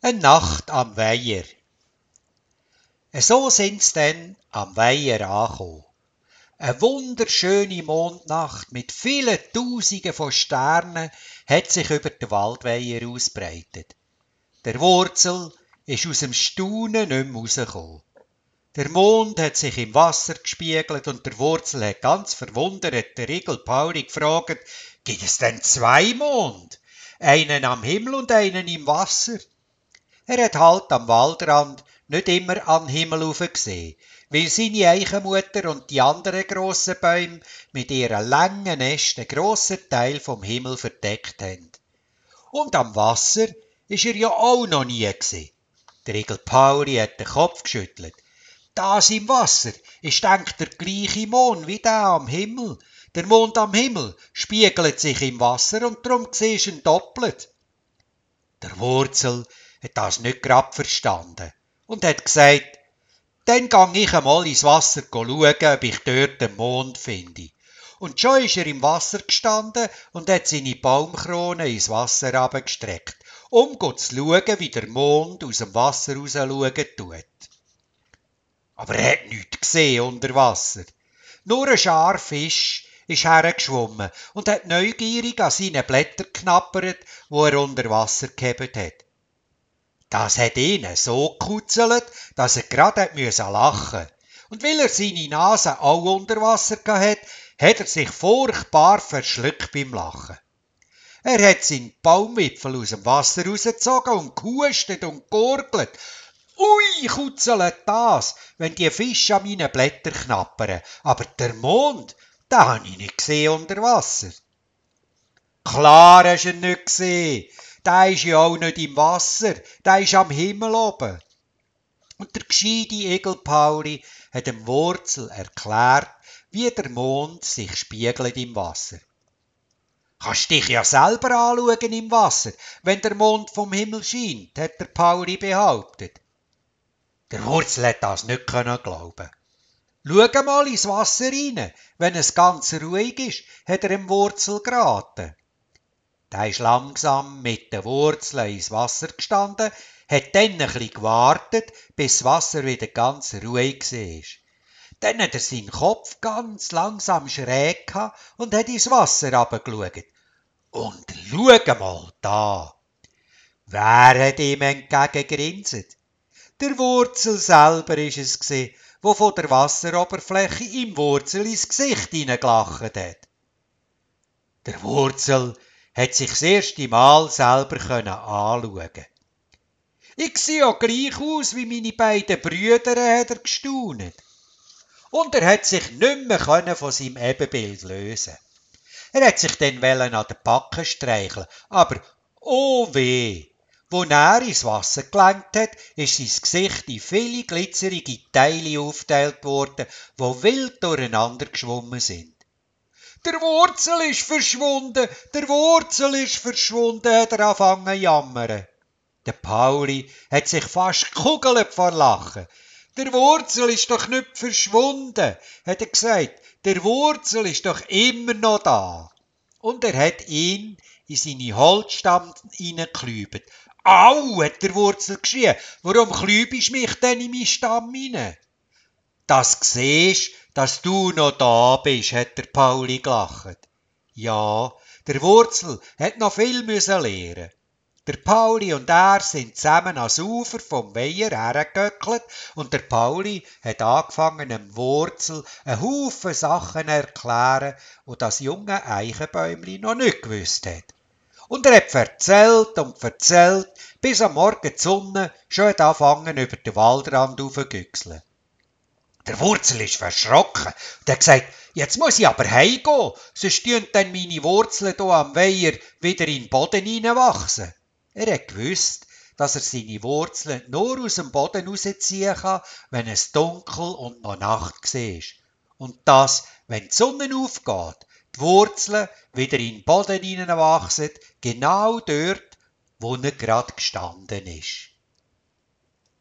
Eine Nacht am Weiher. So sind's denn am Weiher angekommen. Eine wunderschöne Mondnacht mit vielen Tausenden von Sternen hat sich über den Waldweiher ausbreitet. Der Wurzel ist aus dem Staunen nicht mehr rausgekommen. Der Mond hat sich im Wasser gespiegelt und der Wurzel hat ganz verwundert den Rigel Pauli gefragt, gibt es denn zwei Monde? Einen am Himmel und einen im Wasser? Er hat halt am Waldrand nicht immer an den Himmel rauf gesehen, weil seine Eichenmutter und die anderen grossen Bäume mit ihren langen Ästen einen grossen Teil vom Himmel verdeckt haben. Und am Wasser ist er ja auch noch nie gesehen. Der Igel Pauli hat den Kopf geschüttelt. Das im Wasser ist, denkt der gleiche Mond wie der am Himmel. Der Mond am Himmel spiegelt sich im Wasser und darum siehst du ihn doppelt. Der Wurzel hat das nicht grad verstanden und hat gesagt, dann gang ich einmal ins Wasser schauen, ob ich dort den Mond finde. Und schon ist er im Wasser gestanden und hat seine Baumkrone ins Wasser herabgestreckt, um zu schauen, wie der Mond aus dem Wasser raus schauen tut. Aber er hat nichts gesehen unter Wasser. Nur ein Schar Fisch ist hergeschwommen und hat neugierig an seinen Blättern geknappert, wo er unter Wasser gehabt hat. Das hat ihn so gekuzelt, dass er gerade lachen musste. Und weil er seine Nase auch unter Wasser hatte, hat er sich furchtbar verschluckt beim Lachen. Er hat seinen Baumwipfel aus dem Wasser rausgezogen und gehustet und gurgelt. Ui, kutzelt das, wenn die Fische an meinen Blättern knappern. Aber der Mond, den habe ich nicht gesehen unter Wasser. Klar hast du ihn nicht gesehen. Der ist ja auch nicht im Wasser, der ist am Himmel oben. Und der gescheite Igel Pauli hat dem Wurzel erklärt, wie der Mond sich spiegelt im Wasser. Kannst dich ja selber anschauen im Wasser, wenn der Mond vom Himmel scheint, hat der Pauli behauptet. Der Wurzel hat das nicht glauben. Schau mal ins Wasser rein, wenn es ganz ruhig ist, hat er dem Wurzel geraten. Der ist langsam mit den Wurzeln ins Wasser gestanden, hat dann ein bisschen gewartet, bis das Wasser wieder ganz ruhig war. Dann hat er seinen Kopf ganz langsam schräg gehabt und hat ins Wasser runtergeschaut. Und schau mal da! Wer hat ihm entgegengegrinset? Der Wurzel selber ist es gsi, wo von der Wasseroberfläche im Wurzel ins Gesicht hineingelacht hat. Der Wurzel hat sich das erste Mal selber anschauen. Ich sehe ja gleich aus wie meine beiden Brüder, hat er gestaunet. Und er hat sich nicht mehr von seinem Ebenbild lösen. Er hat sich dann an den Backen streicheln, aber oh weh! Wo er ins Wasser gelangt hat, ist sein Gesicht in viele glitzerige Teile aufgeteilt worden, die wild durcheinander geschwommen sind. Der Wurzel ist verschwunden, der Wurzel ist verschwunden, hat er angefangen zu jammern. Der Pauli hat sich fast gekugelt vor Lachen. Der Wurzel ist doch nicht verschwunden, hat er gesagt. Der Wurzel ist doch immer noch da. Und er hat ihn in seine Holzstamm hineingeklübet. Au, hat der Wurzel geschrien. Warum klübst mich denn in meinen Stamm hinein? Das siehst, dass du noch da bist, hat der Pauli gelacht. Ja, der Wurzel hat noch viel lernen. Der Pauli und er sind zusammen ans Ufer vom Weiher hergegöckelt und der Pauli hat angefangen, dem Wurzel einen Haufen Sachen zu erklären, die das junge Eichenbäumli noch nicht gewusst hat. Und er hat erzählt und erzählt, bis am Morgen die Sonne schon hat angefangen, über den Waldrand aufzugüchseln. Der Wurzel ist verschrocken und hat gesagt, jetzt muss ich aber heimgehen, sonst tun dann meine Wurzeln hier am Weiher wieder in den Boden hineinwachsen. Er hat gewusst, dass er seine Wurzeln nur aus dem Boden rausziehen kann, wenn es dunkel und noch Nacht war. Und das, wenn die Sonne aufgeht, die Wurzeln wieder in den Boden hineinwachsen, genau dort, wo er gerade gestanden ist.